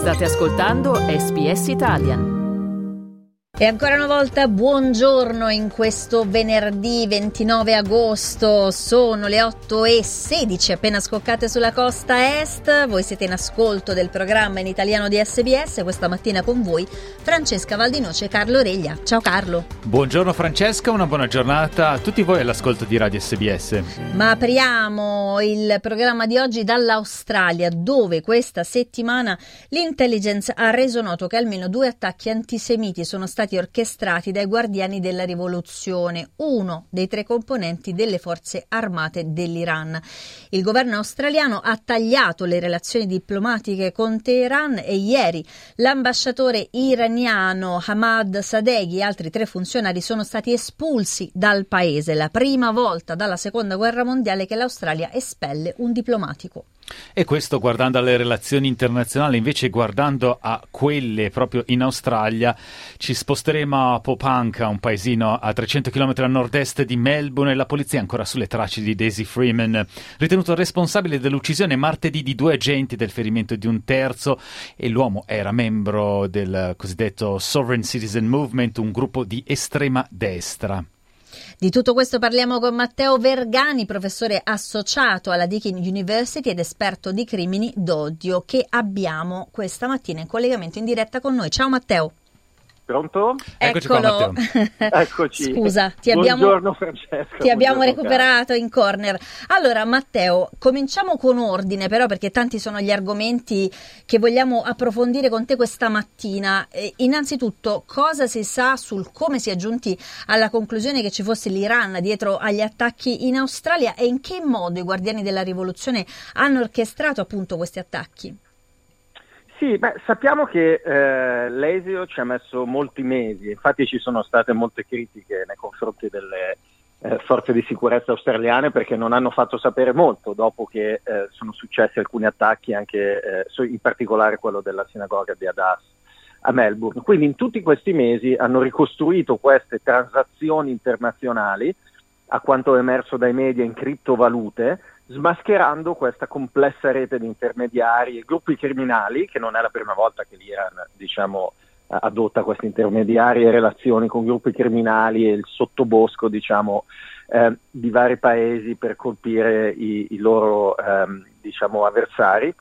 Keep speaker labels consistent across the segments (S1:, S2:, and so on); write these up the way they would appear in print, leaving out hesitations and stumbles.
S1: State ascoltando SBS Italian.
S2: E ancora una volta buongiorno in questo venerdì 29 agosto, sono le 8:16 appena scoccate sulla costa est, voi siete in ascolto del programma in italiano di SBS, questa mattina con voi Francesca Valdinoce e Carlo Reglia. Ciao Carlo.
S3: Buongiorno Francesca, una buona giornata a tutti voi all'ascolto di Radio SBS.
S2: Ma apriamo il programma di oggi dall'Australia, dove questa settimana l'intelligence ha reso noto che almeno 2 attacchi antisemiti sono stati orchestrati dai guardiani della rivoluzione, uno dei 3 componenti delle forze armate dell'Iran. Il governo australiano ha tagliato le relazioni diplomatiche con Teheran e ieri l'ambasciatore iraniano Hamad Sadeghi e altri 3 funzionari sono stati espulsi dal paese, la prima volta dalla seconda guerra mondiale che l'Australia espelle un diplomatico.
S3: E questo guardando alle relazioni internazionali, invece guardando a quelle proprio in Australia, ci sposteremo a Popanka, un paesino a 300 km a nord-est di Melbourne, e la polizia è ancora sulle tracce di Daisy Freeman, ritenuto responsabile dell'uccisione martedì di 2 agenti, del ferimento di un terzo, e l'uomo era membro del cosiddetto Sovereign Citizen Movement, un gruppo di estrema destra.
S2: Di tutto questo parliamo con Matteo Vergani, professore associato alla Deakin University ed esperto di crimini d'odio, che abbiamo questa mattina in collegamento in diretta con noi. Ciao Matteo.
S4: Pronto?
S3: Eccoci qua, Matteo.
S4: Eccoci.
S2: Scusa,
S4: Buongiorno Francesca.
S2: Ti abbiamo recuperato in corner. Allora Matteo, cominciamo con ordine però, perché tanti sono gli argomenti che vogliamo approfondire con te questa mattina. Innanzitutto, cosa si sa sul come si è giunti alla conclusione che ci fosse l'Iran dietro agli attacchi in Australia e in che modo i guardiani della rivoluzione hanno orchestrato appunto questi attacchi?
S4: Sì, sappiamo che l'Esio ci ha messo molti mesi, infatti ci sono state molte critiche nei confronti delle forze di sicurezza australiane perché non hanno fatto sapere molto dopo che sono successi alcuni attacchi, anche in particolare quello della sinagoga di Adas a Melbourne. Quindi in tutti questi mesi hanno ricostruito queste transazioni internazionali, a quanto è emerso dai media, in criptovalute, smascherando questa complessa rete di intermediari e gruppi criminali, che non è la prima volta che l'Iran, adotta questi intermediari e relazioni con gruppi criminali e il sottobosco, di vari paesi per colpire i loro, avversari.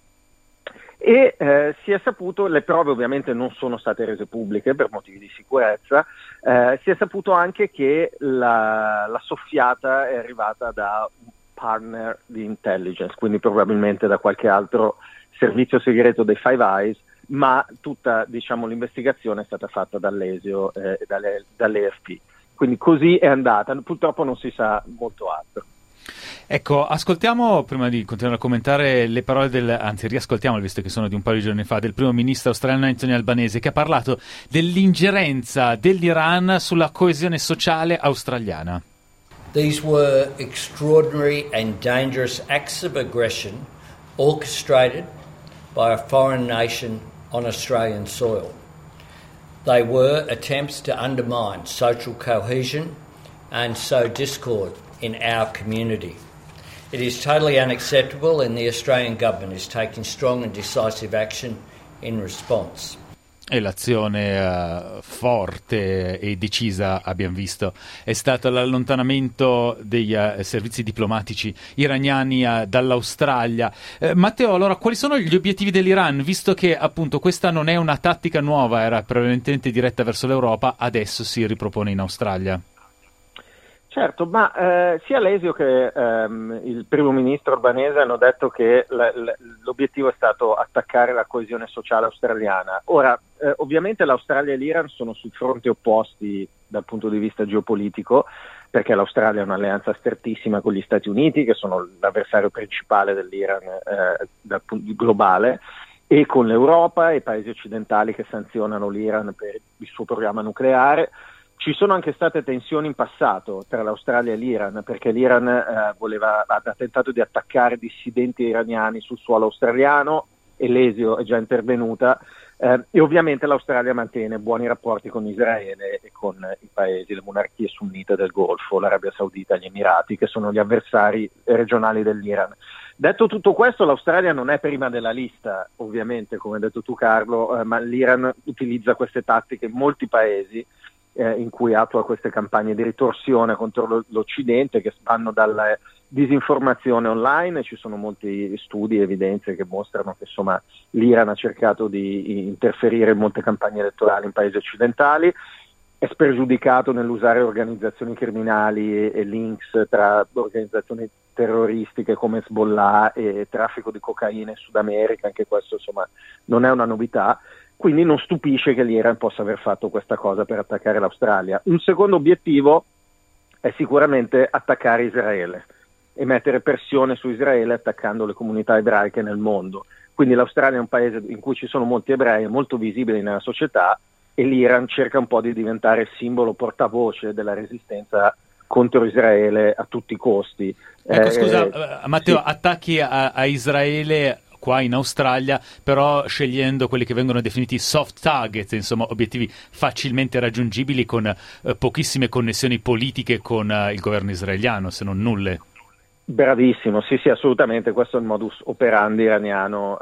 S4: E si è saputo, le prove ovviamente non sono state rese pubbliche per motivi di sicurezza, si è saputo anche che la soffiata è arrivata da un partner di intelligence, quindi probabilmente da qualche altro servizio segreto dei Five Eyes, ma tutta l'investigazione è stata fatta dall'Esio e dall'AFP. Quindi così è andata, purtroppo non si sa molto altro.
S3: Ecco, ascoltiamo, prima di continuare a commentare, le parole riascoltiamole, visto che sono di un paio di giorni fa, del primo ministro australiano Anthony Albanese, che ha parlato dell'ingerenza dell'Iran sulla coesione sociale australiana.
S5: These were extraordinary and dangerous acts of aggression orchestrated by a foreign nation on Australian soil. They were attempts to undermine social cohesion and sow discord in our community. It is totally unacceptable and the Australian government is taking strong and decisive action in response.
S3: E l'azione forte e decisa, abbiamo visto, è stato l'allontanamento dei servizi diplomatici iraniani dall'Australia. Matteo, allora, quali sono gli obiettivi dell'Iran, visto che appunto questa non è una tattica nuova, era prevalentemente diretta verso l'Europa, adesso si ripropone in Australia?
S4: Certo, ma sia l'Esio che il primo ministro Albanese hanno detto che l'obiettivo è stato attaccare la coesione sociale australiana. Ora, ovviamente l'Australia e l'Iran sono su fronti opposti dal punto di vista geopolitico, perché l'Australia è un'alleanza strettissima con gli Stati Uniti, che sono l'avversario principale dell'Iran globale, e con l'Europa e i paesi occidentali che sanzionano l'Iran per il suo programma nucleare. Ci sono anche state tensioni in passato tra l'Australia e l'Iran, perché l'Iran ha tentato di attaccare dissidenti iraniani sul suolo australiano e l'Esio è già intervenuta, e ovviamente l'Australia mantiene buoni rapporti con Israele e con i paesi, le monarchie sunnite del Golfo, l'Arabia Saudita e gli Emirati, che sono gli avversari regionali dell'Iran. Detto tutto questo, l'Australia non è prima della lista, ovviamente, come hai detto tu Carlo, ma l'Iran utilizza queste tattiche in molti paesi in cui attua queste campagne di ritorsione contro l'Occidente, che vanno dalla disinformazione online. Ci sono molti studi e evidenze che mostrano che insomma l'Iran ha cercato di interferire in molte campagne elettorali in paesi occidentali, è spregiudicato nell'usare organizzazioni criminali e links tra organizzazioni terroristiche come Hezbollah e traffico di cocaina in Sud America. Anche questo insomma non è una novità, quindi non stupisce che l'Iran possa aver fatto questa cosa per attaccare l'Australia. Un secondo obiettivo è sicuramente attaccare Israele e mettere pressione su Israele attaccando le comunità ebraiche nel mondo. Quindi l'Australia è un paese in cui ci sono molti ebrei, molto visibili nella società, e l'Iran cerca un po' di diventare il simbolo portavoce della resistenza contro Israele a tutti i costi.
S3: Ecco, scusa Matteo,
S4: sì.
S3: Attacchi a Israele qua in Australia, però scegliendo quelli che vengono definiti soft target, insomma obiettivi facilmente raggiungibili con pochissime connessioni politiche con il governo israeliano, se non nulle.
S4: Bravissimo, sì, assolutamente, questo è il modus operandi iraniano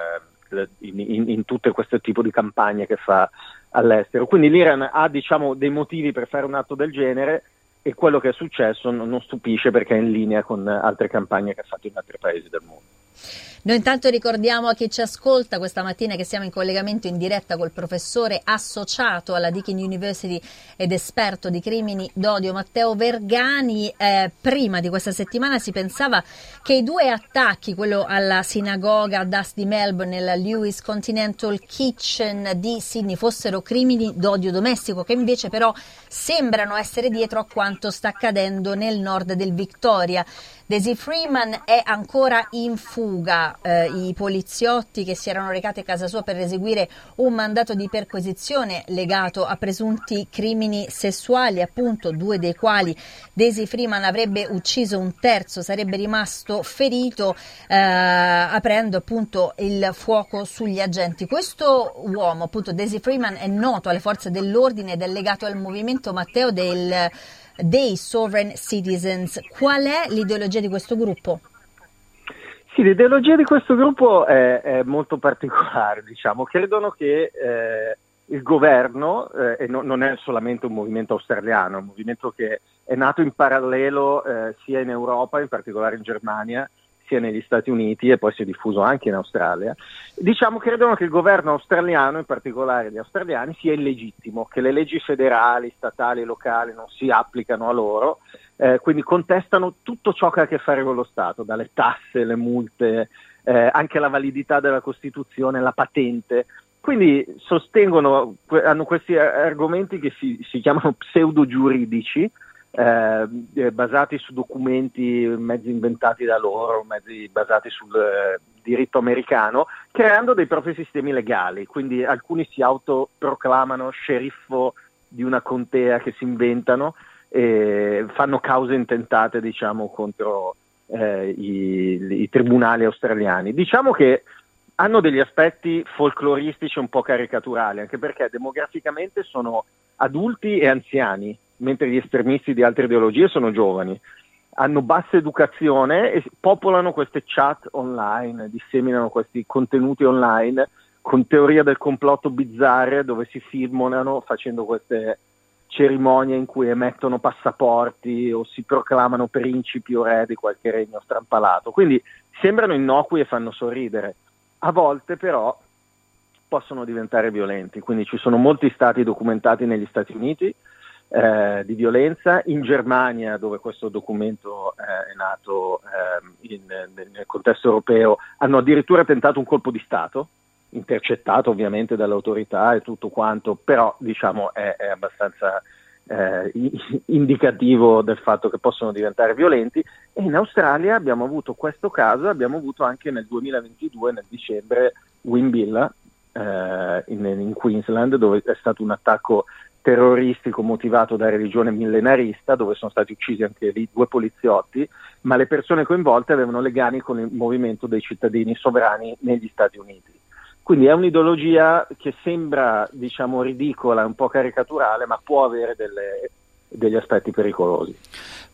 S4: in tutte queste tipo di campagne che fa all'estero. Quindi l'Iran ha, diciamo, dei motivi per fare un atto del genere, e quello che è successo non stupisce, perché è in linea con altre campagne che ha fatto in altri paesi del mondo.
S2: Noi intanto ricordiamo a chi ci ascolta questa mattina che siamo in collegamento in diretta col professore associato alla Deakin University ed esperto di crimini d'odio Matteo Vergani. Prima di questa settimana si pensava che i due attacchi, quello alla sinagoga Das di Melbourne e la Lewis Continental Kitchen di Sydney, fossero crimini d'odio domestico, che invece però sembrano essere dietro a quanto sta accadendo nel nord del Victoria. Daisy Freeman è ancora in fuga. I poliziotti che si erano recati a casa sua per eseguire un mandato di perquisizione legato a presunti crimini sessuali, appunto 2 dei quali Daisy Freeman avrebbe ucciso, un terzo sarebbe rimasto ferito, aprendo appunto il fuoco sugli agenti. Questo uomo, appunto Daisy Freeman, è noto alle forze dell'ordine ed è legato al movimento, Matteo, dei Sovereign Citizens. Qual è l'ideologia di questo gruppo?
S4: Sì, l'ideologia di questo gruppo è molto particolare, diciamo. Credono che il governo, e non è solamente un movimento australiano, è un movimento che è nato in parallelo sia in Europa, in particolare in Germania, sia negli Stati Uniti, e poi si è diffuso anche in Australia. Diciamo, credono che il governo australiano, in particolare gli australiani, sia illegittimo, che le leggi federali, statali e locali non si applicano a loro, quindi contestano tutto ciò che ha a che fare con lo Stato, dalle tasse, le multe, anche la validità della Costituzione, la patente. Quindi sostengono, hanno questi argomenti che si chiamano pseudo-giuridici, basati su documenti, mezzi inventati da loro, mezzi basati sul diritto americano, creando dei propri sistemi legali. Quindi alcuni si autoproclamano sceriffo di una contea che si inventano e fanno cause intentate, diciamo, contro i tribunali australiani. Diciamo che hanno degli aspetti folcloristici un po' caricaturali, anche perché demograficamente sono adulti e anziani, mentre gli estremisti di altre ideologie sono giovani. Hanno bassa educazione e popolano queste chat online, disseminano questi contenuti online con teoria del complotto bizzarre, dove si filmano facendo queste cerimonie in cui emettono passaporti o si proclamano principi o re di qualche regno strampalato. Quindi sembrano innocui e fanno sorridere. A volte però possono diventare violenti, quindi ci sono molti stati documentati negli Stati Uniti di violenza. In Germania, dove questo documento è nato nel contesto europeo, hanno addirittura tentato un colpo di Stato, intercettato ovviamente dalle autorità e tutto quanto, però diciamo è abbastanza indicativo del fatto che possono diventare violenti. E in Australia abbiamo avuto questo caso, abbiamo avuto anche nel 2022, nel dicembre, Wimbilla in Queensland, dove è stato un attacco terroristico motivato da religione millenarista, dove sono stati uccisi anche lì 2 poliziotti, ma le persone coinvolte avevano legami con il movimento dei cittadini sovrani negli Stati Uniti. Quindi è un'ideologia che sembra, diciamo, ridicola, un po' caricaturale, ma può avere degli aspetti pericolosi.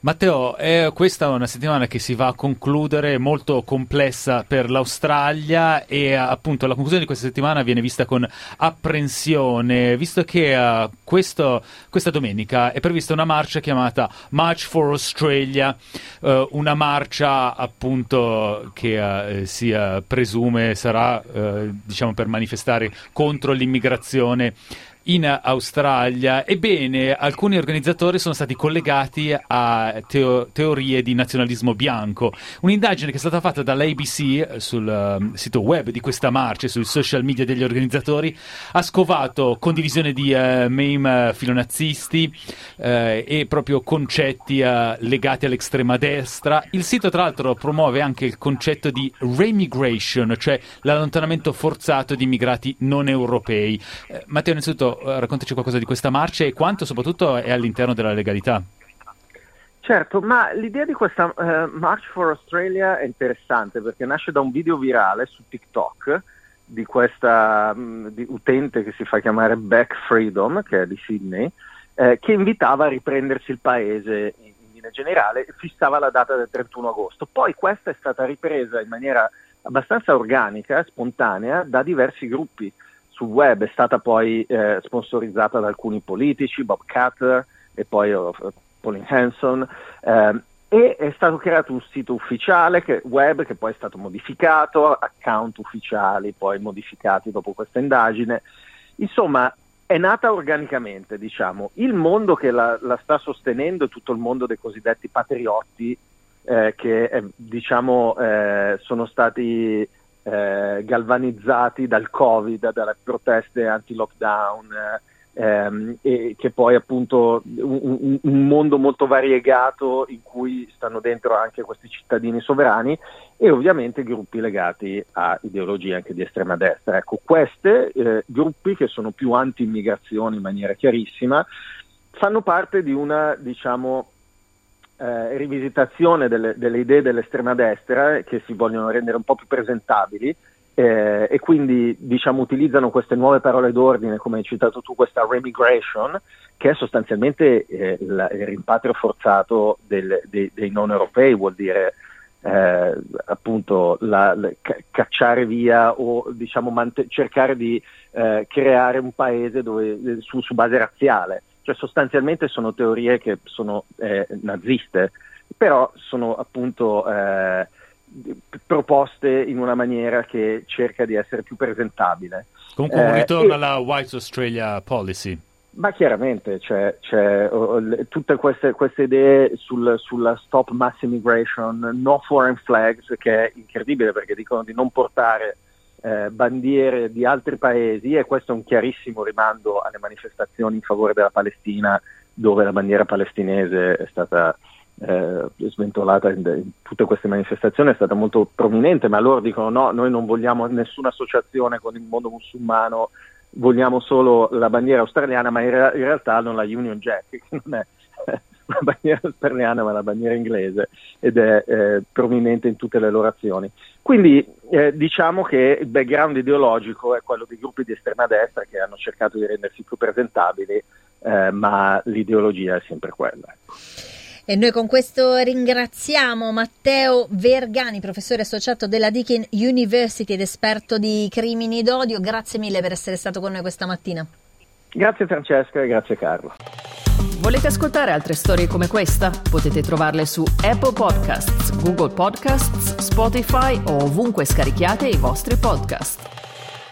S3: Matteo, questa è una settimana che si va a concludere, molto complessa per l'Australia, e appunto la conclusione di questa settimana viene vista con apprensione, visto che questa domenica è prevista una marcia chiamata March for Australia, una marcia appunto che si presume sarà diciamo per manifestare contro l'immigrazione in Australia. Ebbene, alcuni organizzatori sono stati collegati a teorie di nazionalismo bianco. Un'indagine che è stata fatta dall'ABC sul sito web di questa marcia e sui social media degli organizzatori ha scovato condivisione di meme filonazzisti e proprio concetti legati all'estrema destra. Il sito tra l'altro promuove anche il concetto di remigration, cioè l'allontanamento forzato di immigrati non europei. Matteo, innanzitutto raccontaci qualcosa di questa marcia e quanto soprattutto è all'interno della legalità.
S4: Certo, ma l'idea di questa March for Australia è interessante perché nasce da un video virale su TikTok di questa utente che si fa chiamare Back Freedom, che è di Sydney, che invitava a riprendersi il paese in linea generale e fissava la data del 31 agosto. Poi questa è stata ripresa in maniera abbastanza organica, spontanea, da diversi gruppi. Sul web è stata poi sponsorizzata da alcuni politici, Bob Katter e poi Pauline Hanson, e è stato creato un sito ufficiale web che poi è stato modificato, account ufficiali poi modificati dopo questa indagine. Insomma, è nata organicamente, diciamo. Il mondo che la sta sostenendo è tutto il mondo dei cosiddetti patriotti che diciamo sono stati galvanizzati dal Covid, dalle proteste anti-lockdown, e che poi appunto un mondo molto variegato in cui stanno dentro anche questi cittadini sovrani e ovviamente gruppi legati a ideologie anche di estrema destra. Ecco, questi gruppi che sono più anti-immigrazione in maniera chiarissima fanno parte di una, diciamo, rivisitazione delle idee dell'estrema destra che si vogliono rendere un po' più presentabili e quindi diciamo utilizzano queste nuove parole d'ordine, come hai citato tu, questa remigration, che è sostanzialmente il rimpatrio forzato dei non europei, vuol dire appunto cacciare via o diciamo cercare di creare un paese dove su base razziale. Cioè sostanzialmente sono teorie che sono naziste, però sono appunto proposte in una maniera che cerca di essere più presentabile.
S3: Comunque un ritorno alla White Australia Policy.
S4: Ma chiaramente c'è tutte queste idee sulla Stop Mass Immigration, No Foreign Flags, che è incredibile perché dicono di non portare bandiere di altri paesi, e questo è un chiarissimo rimando alle manifestazioni in favore della Palestina, dove la bandiera palestinese è stata sventolata in tutte queste manifestazioni, è stata molto prominente, ma loro dicono no, noi non vogliamo nessuna associazione con il mondo musulmano, vogliamo solo la bandiera australiana, ma in realtà non la Union Jack, che non è la bandiera australiana ma la bandiera inglese, ed è prominente in tutte le loro azioni. Quindi diciamo che il background ideologico è quello dei gruppi di estrema destra che hanno cercato di rendersi più presentabili, ma l'ideologia è sempre quella. Ecco.
S2: E noi con questo ringraziamo Matteo Vergani, professore associato della Deakin University ed esperto di crimini d'odio. Grazie mille per essere stato con noi questa mattina.
S4: Grazie Francesca e grazie Carlo.
S1: Volete ascoltare altre storie come questa? Potete trovarle su Apple Podcasts, Google Podcasts, Spotify o ovunque scarichiate i vostri podcast.